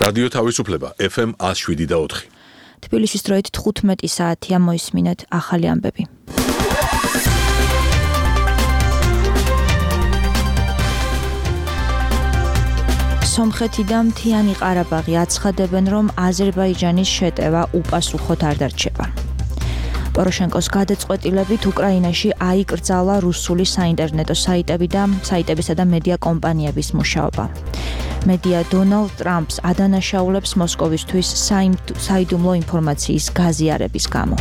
რადიო თავისუფლება FM 107.4. თბილისის დროით 15 საათია, მოისმინეთ ახალი ამბები. სომხეთი და მთიანი ყარაბაღი აცხადებენ, რომ აზერბაიჯანის შეტევა უპასუხოდ არ დარჩება. პოროშენკოს გადაწყვეტილებით უკრაინაში აიკრძალა რუსული საინტერნეტო საიტებისა და მედია კომპანიების მუშაობა. მედია დონალდ ტრამპს ადანაშაულებს მოსკოვისთვის საიდუმლო ინფორმაციის გაზიარების გამო.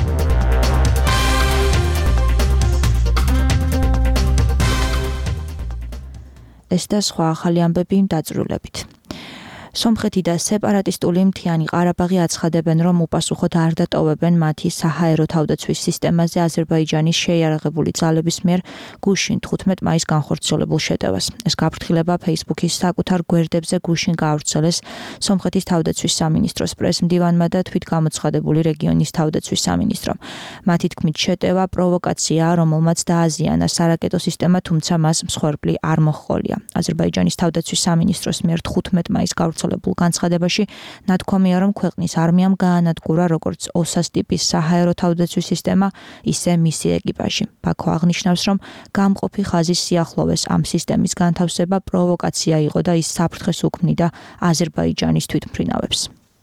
ეს და სხვა ახალი ამბები დაწვრილებით. სომხეთი და სეპარატისტული მთიანი ყარაბაღი აცხადებენ, რომ უპასუხოდ არ დატოვებენ მათი საჰაერო თავდაცვის სისტემაზე აზერბაიჯანის შეიარაღებული ძალების მიერ გუშინ 15 მაისს განხორციელებულ შეტევას. ეს გაფრთხილება Facebook-ის საკუთარ გვერდებზე გუშინ გაავრცელეს სომხეთის თავდაცვის სამინისტროს პრეს-მდივანმა და თვითგამოცხადებული რეგიონის თავდაცვის სამინისტრომ. მათი თქმით, შეტევა პროვოკაციაა, რომელმაც დააზიანა სარაკეტო სისტემა, თუმცა მას მსხვერპლი არ მოჰყოლია. აზერბაიჯანის თავდაცვის სამინისტროს მიერ 15 მაისს გავრცელებულ განცხადებაში ნათქვამია, რომ ქვეყნის არმიამ გაანადგურა როგორც ოსას ტიპის საჰაერო თავდაცვის სისტემა, ისე მისი ეკიპაჟი. ბაქო აღნიშნავს, რომ გამყოფი ხაზის სიახლოვეს ამ სისტემის განთავსება პროვოკაცია იყო და ის საფრთხეს უქმნიდა აზერბაიჯანის თვითმფრინავებს.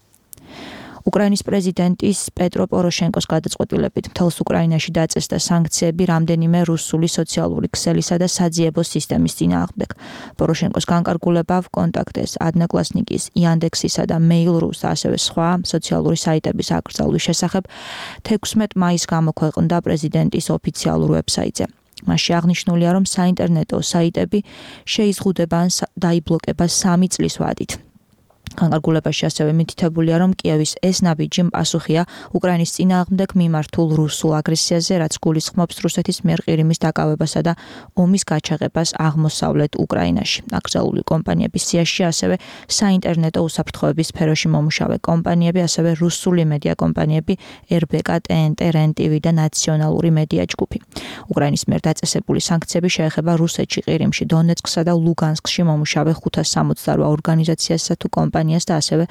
უკრაინის პრეზიდენტის პეტრო პოროშენკოს გადაწყვეტილებით მთელს უკრაინაში დაწესდა სანქციები რამდენიმე რუსული სოციალური ქსელისა და საძიებო სისტემის წინააღმდეგ. პოროშენკოს განკარგულება ვკონტაქტეს, ადნაკლასნიკის, იანდექსისა და მეილ.რუს, ასევე სხვა სოციალური საიტების აკრძალვის შესახებ 16 მაისს გამოქვეყნდა პრეზიდენტის ოფიციალურ ვებსაიტზე. მასში აღნიშნულია, რომ საინტერნეტო საიტები შეიზღუდება ან დაიბლოკება 3 წლის ვადით. განკარგულებაში ასევე მითითებულია, რომ კიევის ეს ნაბიჯი პასუხია უკრაინის წინააღმდეგ მიმართულ რუსულ აგრესიაზე, რაც გულისხმობს რუსეთის მიერ ყირიმის დაკავებასა და ომის გაჩაღებას აღმოსავლეთ უკრაინაში. აკრძალული კომპანიების სიაში ასევე საინტერნეტო უსაფრთხოების სფეროში მომუშავე კომპანიები, ასევე რუსული მედია კომპანიები RBK, TNT, REN-TV და ნაციონალური მედია ჯგუფი. უკრაინის მიერ დაწესებული სანქციები შეეხება რუსეთში, ყირიმში, დონეცკსა და ლუგანსკში მომუშავე 568 ორგანიზაციასა თუ კომპანიას და ასევე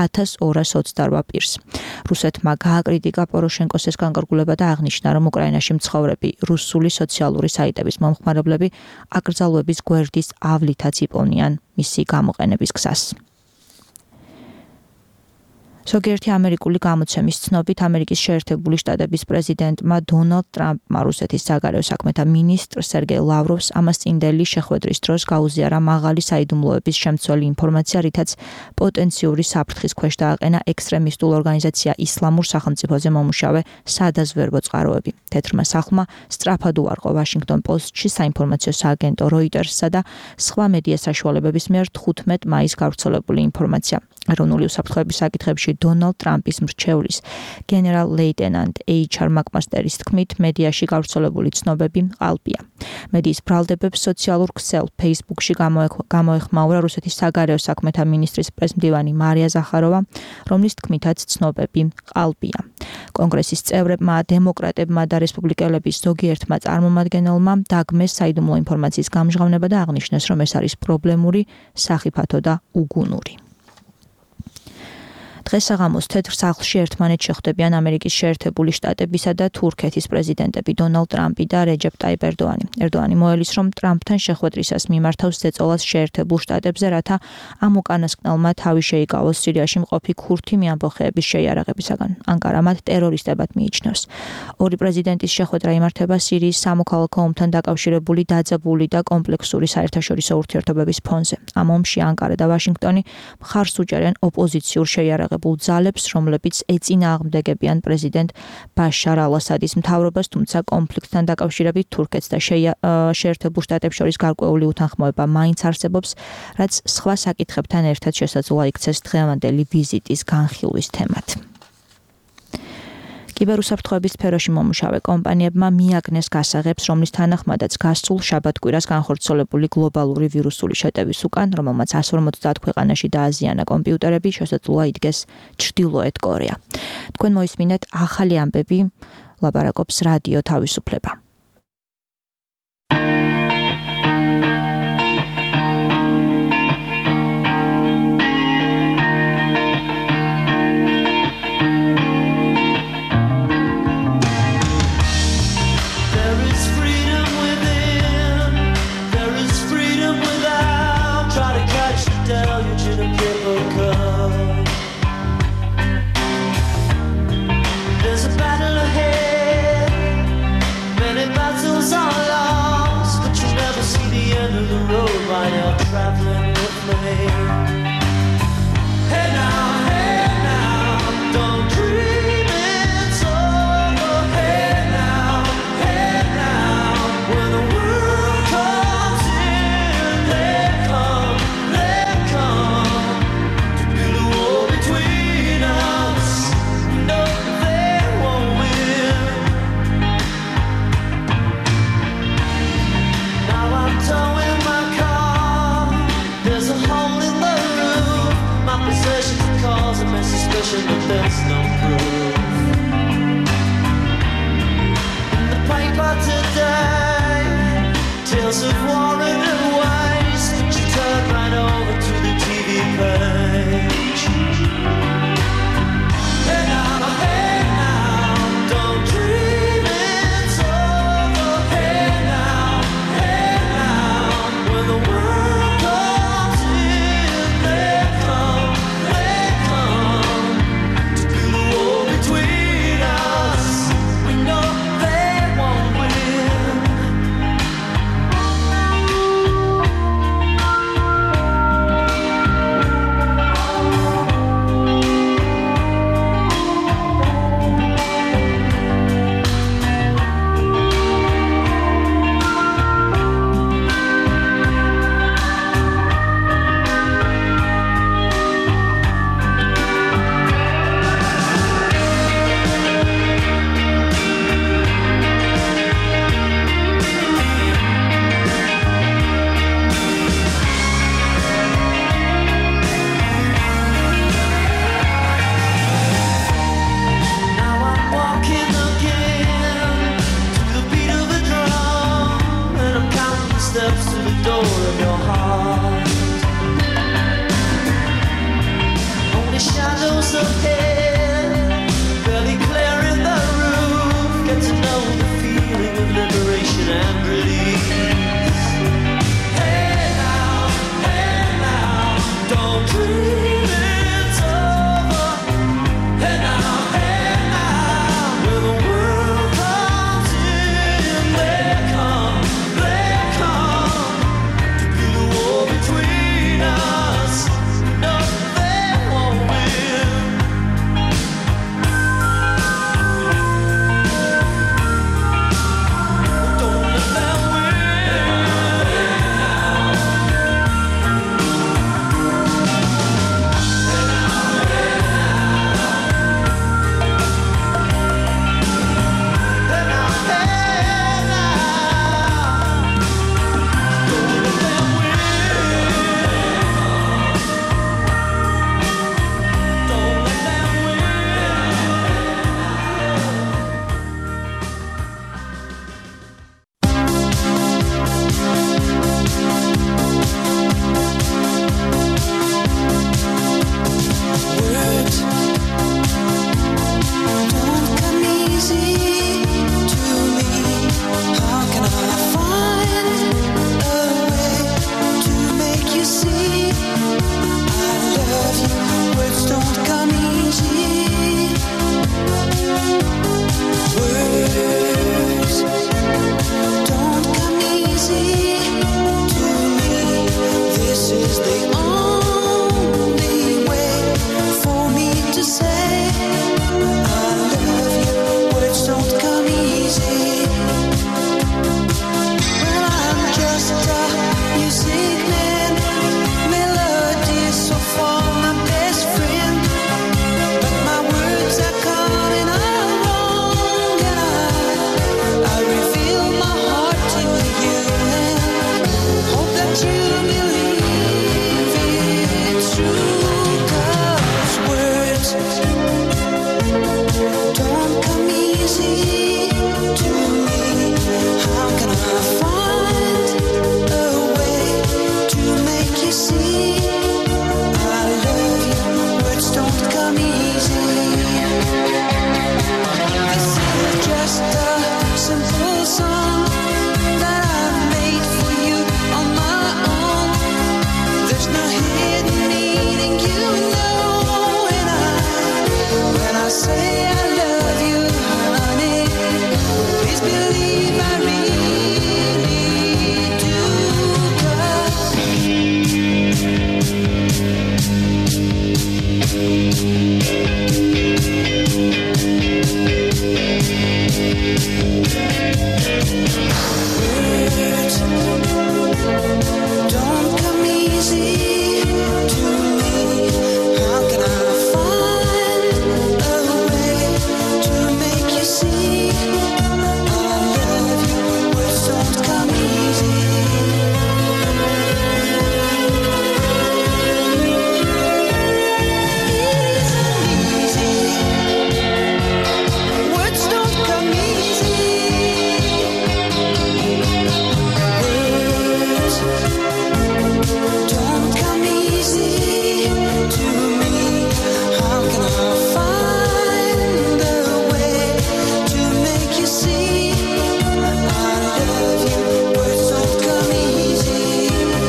1228 პირს. რუსეთმა გააკრიტიკა პოროშენკოს ეს განკარგულება და აღნიშნა, რომ უკრაინაში მცხოვრები რუსული სოციალური საიტების მომხმარებლები აკრძალვების გვერდის ავლითაც იპოვნიან მისი გამოყენების გზას. ზოგიერთი ამერიკული გამოცემის ცნობით, ამერიკის შეერთებული შტატების პრეზიდენტმა დონალდ ტრამპმა რუსეთის საგარეო საქმეთა მინისტრ სერგეი ლავროვს ამასწინდელი შეხვედრის დროს გაუზიარა მაღალი საიდუმლოების შემცველი ინფორმაცია, რითაც პოტენციური საფრთხის ქვეშ დააყენა ექსტრემისტულ ორგანიზაცია ისლამურ სახელმწიფოზე მომუშავე სადაზვერვო წყაროები. თეთრმა სახლმა სწრაფად უარყო ვაშინგტონ პოსტში საინფორმაციო სააგენტო როიტერსსა და სხვა მედია საშუალებების მიერ 15 მაისს გავრცელებული ინფორმაცია. ეროვნული უსაფრთხოების საკითხებში დონალდ ტრამპის მრჩევლის გენერალ-ლეიტენანტ HR მაკმასტერის თქმით, მედიაში გავრცელებული ცნობები ყალბია. მედიის ბრალდებებს სოციალურ ქსელ Facebook-ში გამოეხმაურა რუსეთის საგარეო საქმეთა მინისტრის პრესმდივანი მარია ზახაროვა, რომლის თქმითაც ცნობები ყალბია. კონგრესის წევრებმა, დემოკრატებმა და რესპუბლიკელების ზოგიერთმა წარმომადგენელმა დაგმეს საიდუმლო ინფორმაციის გამჟღავნება და აღნიშნეს, რომ ეს არის პრობლემური, სახიფათო და უგუნური. დღეს საღამოს თეთრ სახლში ერთმანეთს შეხვდებიან ამერიკის შეერთებული შტატებისა და თურქეთის პრეზიდენტები დონალდ ტრამპი და რეჯეპ ტაიპ ერდოანი. ერდოანი მოელის, რომ ტრამპთან შეხვედრისას მიმართავს ზეწოლას შეერთებულ შტატებზე, რათა ამ უკანასკნელმა თავი შეიკავოს სირიაში მყოფი ქურთი მეამბოხეების შეიარაღებისაგან. ანკარა მათ ტერორისტებად მიიჩნევს. ორი პრეზიდენტის შეხვედრა იმართება სირიის სამოქალაქო ომთან დაკავშირებული დაძაბული და კომპლექსური საერთაშორისო ურთიერთობების ფონზე. ამ ომში ანკარა და ვაშინგტონი მხარს უჭერენ ოპოზიციურ შეიარაღებულ ძალებს, რომლებიც ეწინააღმდეგებიან პრეზიდენტ ბაშარ ალ-ასადის მთავრობას, თუმცა კონფლიქტთან დაკავშირებით თურქეთს და შეერთებულ შტატებს შორის გარკვეული უთანხმოება მაინც არსებობს, რაც სხვა საკითხებთან ერთად შესაძლოა იქცეს დღევანდელი ვიზიტის განხილვის თემად. კიბერუსაფრთხოების სფეროში მომუშავე კომპანიებმა მიაგნეს გასაღებს, რომლის თანახმადაც გასულ შაბათ-კვირას განხორციელებული გლობალური ვირუსული შეტევის უკან, რომელმაც 150 ქვეყანაში დააზიანა კომპიუტერები, შესაძლოა იდგეს ჩრდილოეთ კორეა. თქვენ მოისმინეთ ახალი ამბები, ლაპარაკობს რადიო თავისუფლება. freedom within. There is freedom without. Try to catch the deluge in a paper cup. There's a battle ahead. Many battles are lost, but you never see the end of the road while you're traveling with me. Hey now, don't dream it's over. Hey now, when the world comes in, they come to build a wall between us. No, they won't win. Now I'm towing my car. There's a hole in the roof. My possessions cause a suspicion, but there's no proof. In the paper today, tales of war and waste, but you turn right over to the TV page. Hey now, don't dream it's over. Hey now, when the world comes in, they come to build a wall between us. We know they won't win. Now I'm walking again to the beat of a drum, and I'm counting the steps to the door of your heart. Only shadows ahead, barely clearing the roof. Get to know the feeling of liberation and release. Hey now, don't dream it's over. Hey now, when the world comes in, they come to build a wall between us. No, they won't win. say I love you, honey. Please believe I really do. 'Cause words don't come easy to me. How can I find a way to make you see I love you? Words don't come easy. Words don't come easy. Words don't come easy to me. How can I find a way to make you see I love you? Words don't come easy.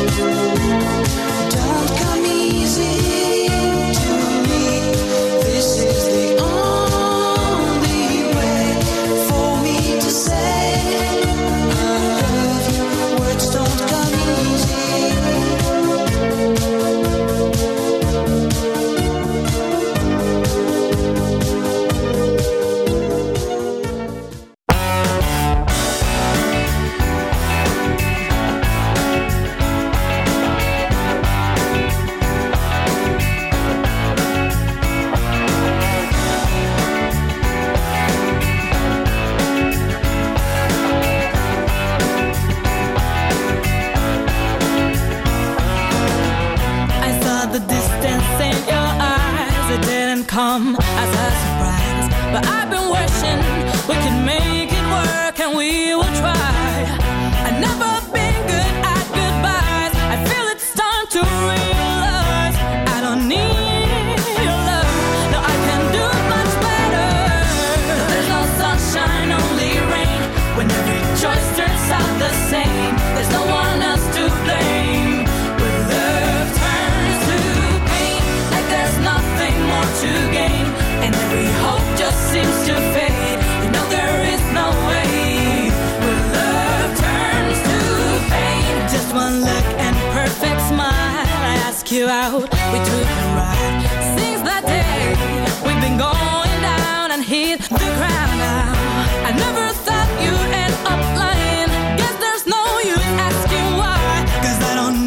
Don't come easy to me. This is the only way for me to say I love you. Words don't come easy. I saw the distance in your eyes. It didn't come as a surprise, but I've been wishing we could make it work, and we will try. I've never been good at goodbyes. I feel it's time to realize I don't need your love. No, I can do much better. There's no sunshine, only rain. When every choice turns out the same, there's no one else to blame. When love turns to pain, like there's nothing more to gain, and every hope just seems to fade. You know there is no way. When love turns to pain, just one look and perfect smile. I ask you out, we took a ride. Since that day, we've been going down and hit the ground now. I never thought you'd end up lying. Guess there's no use asking why, 'cause I don't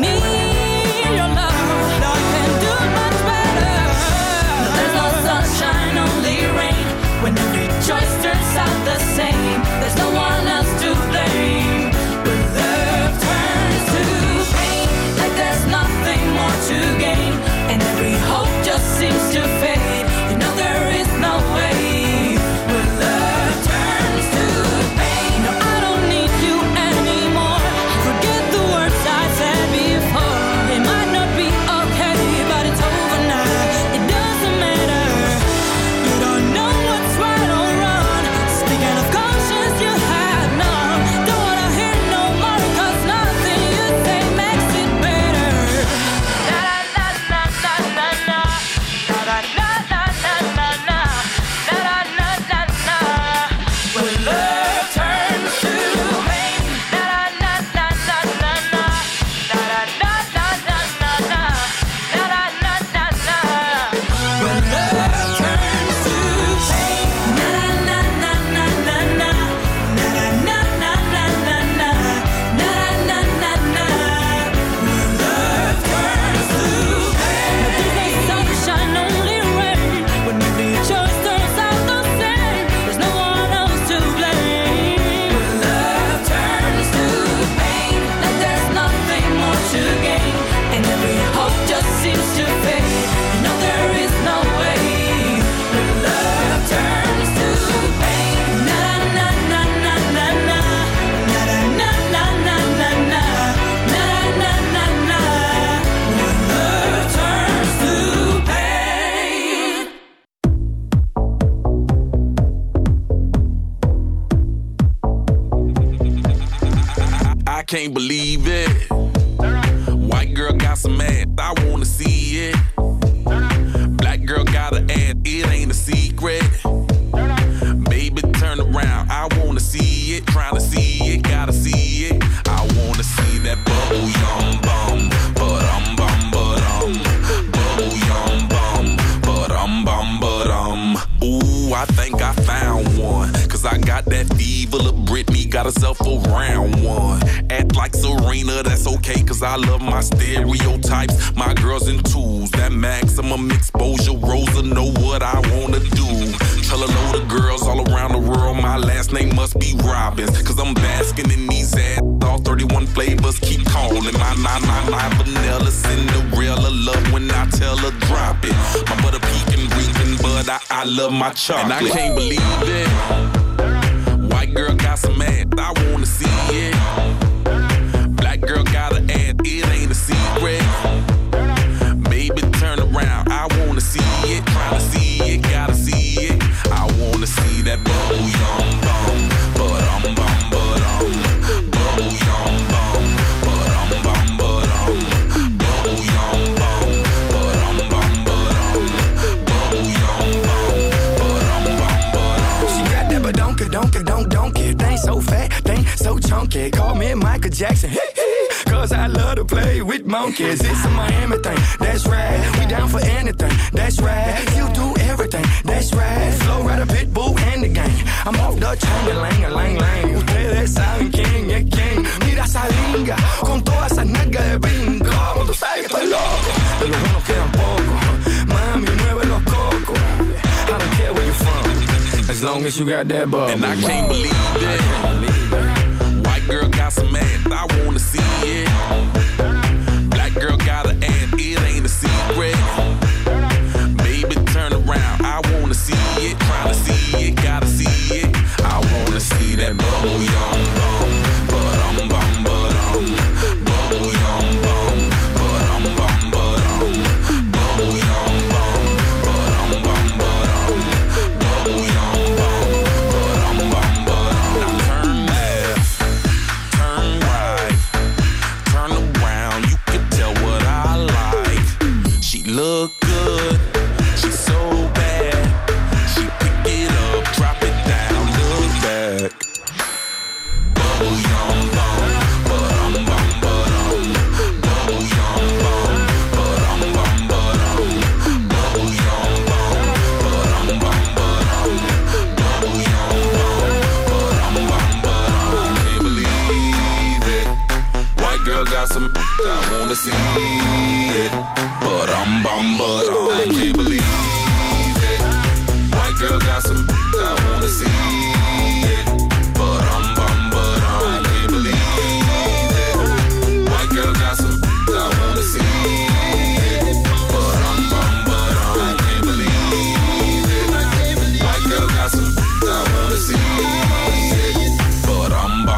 need your love. No, I can do much better. There's no sunshine, only rain. When every choice turns out the same, there's no one else to blame. When love turns to pain, like there's nothing more to gain, and every hope just seems to fade. You know there is no way. When love turns to pain, no, I don't need you anymore. Forget the words I said before. It might not be okay, but it's over now. It doesn't matter. You don't know what's right or wrong. Speaking of conscience, you have none. Don't wanna hear no more, 'cause nothing you say makes it better. Na na na na na na na na na na na na na na na na. When love turns to pain, na na na na na na na na na na na na na na na. When love turns to pain, na na na na na na na na na na na na na na na. When love turns to pain, there's no sunshine, only rain. When every choice turns out the same, there's no one else to blame. When love turns to pain, like there's nothing more to gain, and every hope just seems to fade. You know there is no way. When love turns to pain, na na na na na na na na na na na na na na na na. When love turns to pain. I can't believe it. White girl got some ass, I wanna see it. Black girl got an ass, it ain't a secret. Baby, turn around, I wanna see it. Tryna see it, gotta see it. I wanna see that bubble yum bum. But bubble yum bum. But ooh, I think I found one. Cause I got that fever, little Britney got herself a round one. Act like Serena, that's okay, cause I love my stereotypes. My girls in twos, that maximum exposure. Rosa know what I wanna do. Tell a load of girls all around the world my last name must be Robbins. Cause I'm basking in these ads, all 31 flavors keep calling. My 999 vanilla, Cinderella love when I tell her drop it. My butter pecan reeking, but I love my chocolate. And I can't believe it. White girl got some ass, I wanna see it. Black girl got an ass, it ain't a secret. Baby, turn around, I wanna see it. Tryna see it, gotta see it. I wanna see that bubble yum bum. But bubble yum bum. But bubble yum bum. But bubble yum bum. She got that badonkey, thing so fat, thing so chunky. Call me Michael Jackson, cause I love to play with monkeys. It's a Miami thing, that's right. We down for anything, that's right. You do everything, that's right. Flow Rider, Pitbull, and the gang. I'm off the chain, lang. Ustedes saben quién es quién. Mira esa linga, con todas esas nalgas de bingo. Tú sabes que estoy loco, de los buenos quedan pocos. Mami, mueve los cocos. I don't care where you're from, as long as you got that bubble. And I can't believe it. White girl got some ass, I wanna see it. Black girl got an ass, it ain't a secret. Baby, turn around, I wanna see it. Tryna see it, gotta see it. I wanna see that bubble yum bum. But bubble yum bum. But bubble yum bum. But bubble yum bum. Now turn left, turn right, turn around. You can tell what I like. She look good, she so bad. She pick it up, drop it down, look back. Bubble yum bum, but bubble yum bum, but bubble yum bum, but bubble yum bum. I can't believe it. White girl got some, I wanna see it. But I can't believe it. White girl got some, I wanna see it. But I can't believe it. White girl got some, I wanna see it. But I can't believe it. White girl got some, I wanna see it. But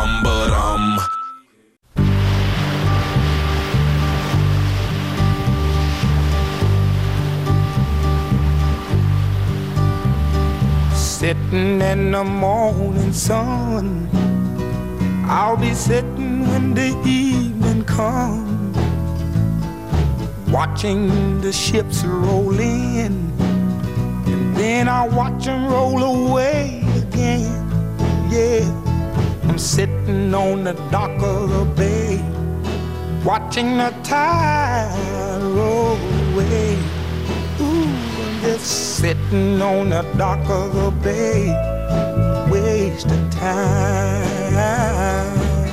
Sitting in the morning sun, I'll be sitting when the evening comes, watching the ships roll in, and then I'll watch them roll away again. Yeah, I'm sitting on the dock of the bay, watching the tide roll away. Ooh, I'm just sitting on the dock of the bay, wasting time.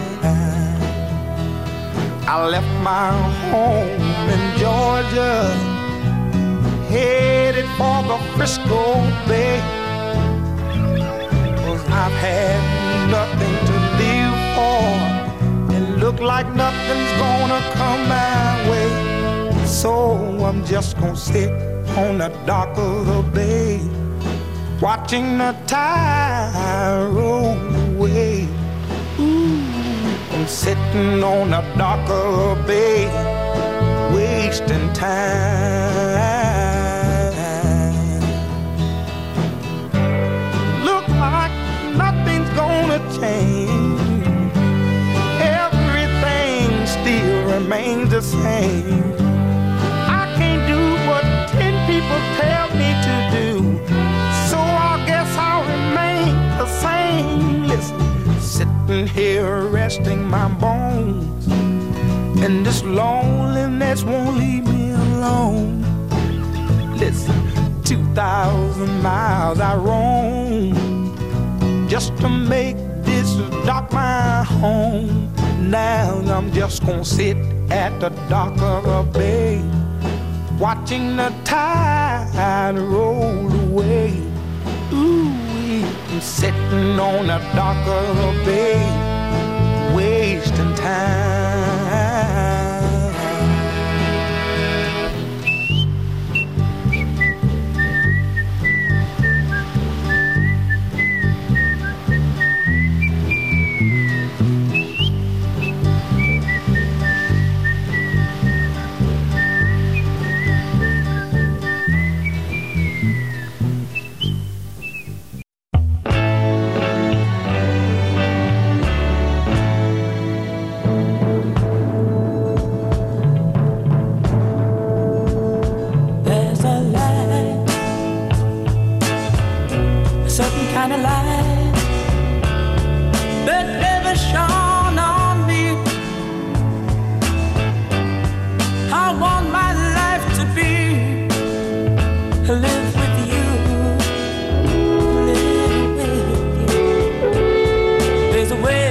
I left my home in Georgia, headed for the Frisco Bay, 'cause I've had nothing to live for, and look like nothing's gonna come my way. So I'm just gonna sit on the dock of the bay, watching the tide roll away. Ooh, I'm sitting on the dock of the bay, wasting time. Look like nothing's gonna change, everything still remains the same. I can't do what 10 people tell me my bones, and this loneliness won't leave me alone. Listen, 2,000 miles I roam just to make this dock my home. Now I'm just gonna sit at the dock of a bay, watching the tide roll away. Ooh, I'm sitting on the dock of a bay, wasting time. Kind of light that never shone on me. I want my life to be live with you, live with you. There's a way.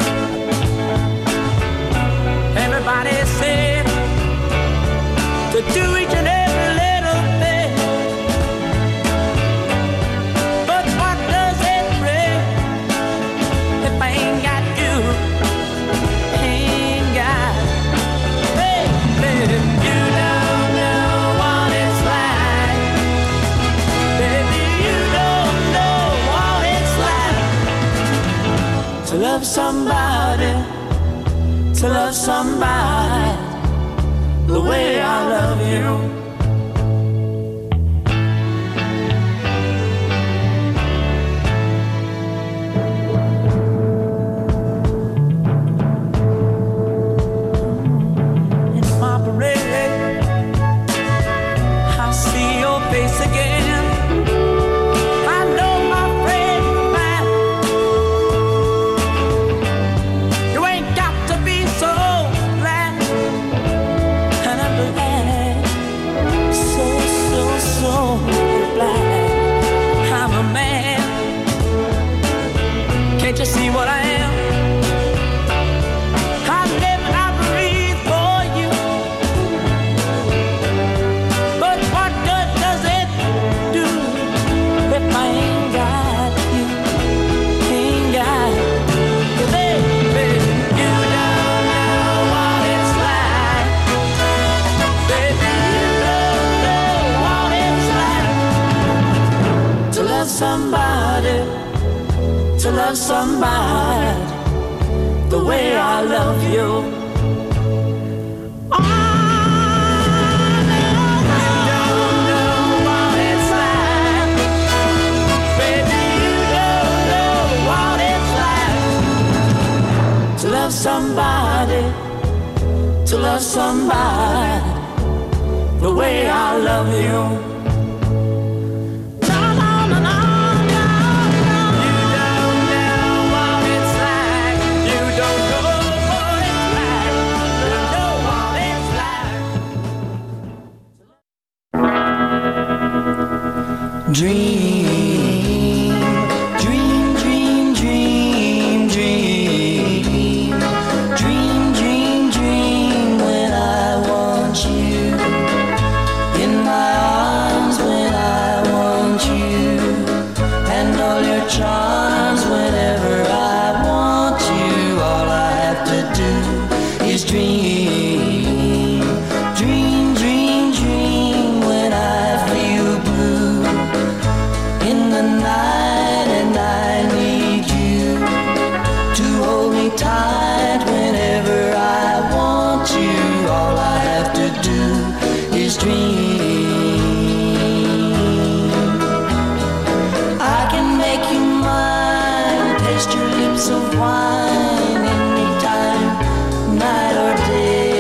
Everybody said to do each and every little thing. To love somebody, to love somebody the way I love you. In my parade, I see your face again. Can't you see what I am? I live and I breathe for you. But what good does it do if I ain't got you? Ain't got you, baby. You don't know what it's like. Baby, you don't know what it's like to love somebody, to love somebody the way I love you. Oh, no, you don't know what it's like. Baby, you don't know what it's like to love somebody, to love somebody the way I love you. Dream, dream, dream, dream, dream, dream, dream, dream when I want you in my arms, when I want you, and all your charms whenever I want you. All I have to do is dream, dream, dream, dream when I feel blue in the night, and I need you to hold me tight whenever I want you. All I have to do is dream. I can make you mine, taste your lips of wine anytime, night or day.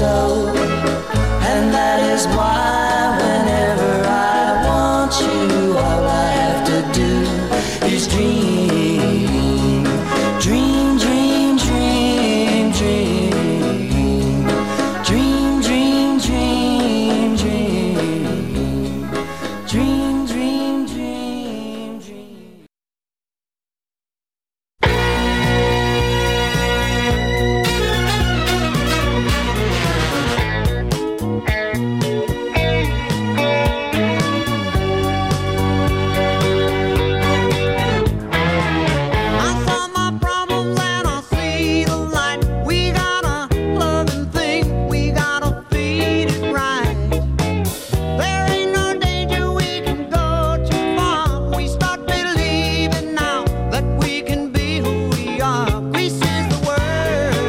so. And that is why whenever I want you, all I have to do is dream, dream, dream, dream, dream, dream, dream, dream, dream, dream, dream, dream, dream. I saw my problems and I see the light. We got a loving thing, we gotta feed it right. There ain't no danger, we can go too far. We start believing now that we can be who we are. Greece is the word.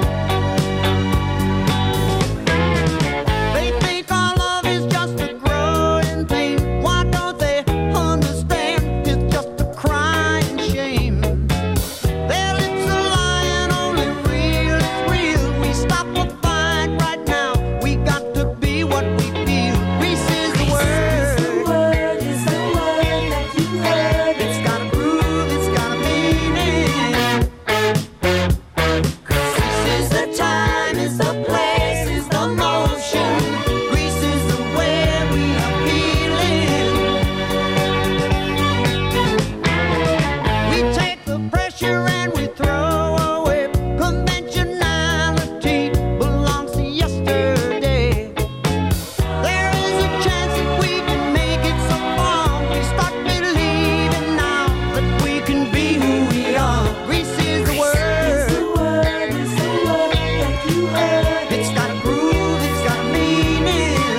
They think our love is just a growing pain. Why don't they understand? It's just a crying shame. Their lips are lying, only real is real. We stop the fight right now. We got to be what we feel. Greece is the word. Is the word that you heard. It's got a groove, it's got a meaning. Greece is the time, is the place, is the motion. Greece is the way we are feeling. We take the pressure and we throw away. Conventionality belongs to yesterday. There is a chance that we can make it so far. We start believing now that we can be who we are. Greece is the word. Is the word that you heard. It's got a groove, it's got a meaning.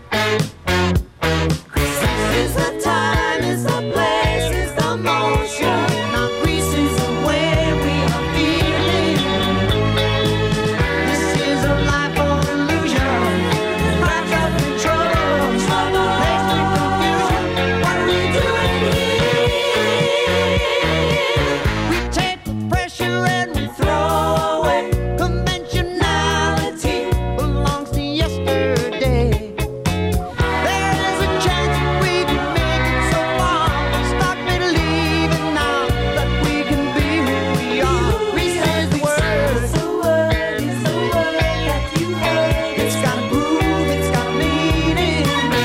Greece is the time, is the place, is the motion. Now Greece is the way we are feeling. This is a life of illusion. Wrapped up in trouble, place of confusion. What are we doing here? We take the pressure and we throw away. Conventionality belongs to yesterday. There is a chance that we can make it so far. Start believing now that we can be who we are. Greece is the word. Is the word that you heard. It's got a groove, it's got a meaning.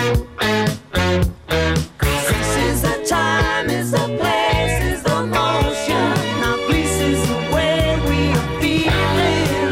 Greece is the time, is the place, is the motion. Now Greece is the way we are feeling.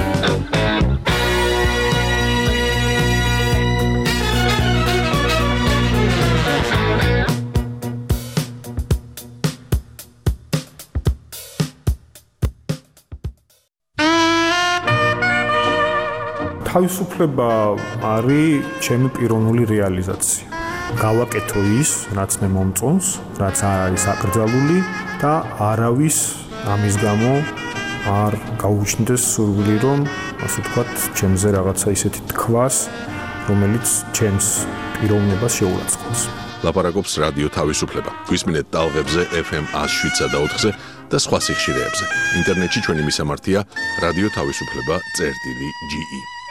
თავისუფლება არის ჩემი პიროვნული რეალიზაცია. გავაკეთო ის, რაც მე მომწონს, რაც არ არის აკრძალული და არავის ამის გამო არ გაუჩნდეს სურვილი, რომ ასე ვთქვათ, ჩემზე რაღაცა ისეთი თქვას, რომელიც ჩემს პიროვნებას შეურაცხყოფს. ლაპარაკობს რადიო თავისუფლება. გვისმინეთ ტალღებზე FM 107.4-ზე და სხვა სიხშირეებზე. ინტერნეტში ჩვენი მისამართია რადიო თავისუფლება.ge